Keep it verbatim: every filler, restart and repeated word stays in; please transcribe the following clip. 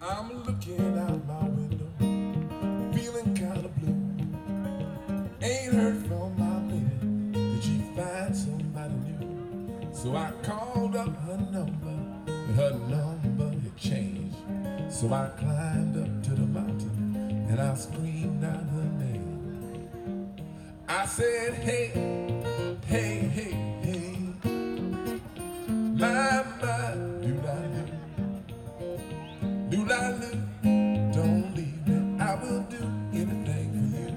I'm looking out my window, feeling kinda blue. Ain't heard from my baby. Did she find somebody new? So I called up her number, but her number had changed. So I climbed up to the mountain and I screamed out her name. I said, hey,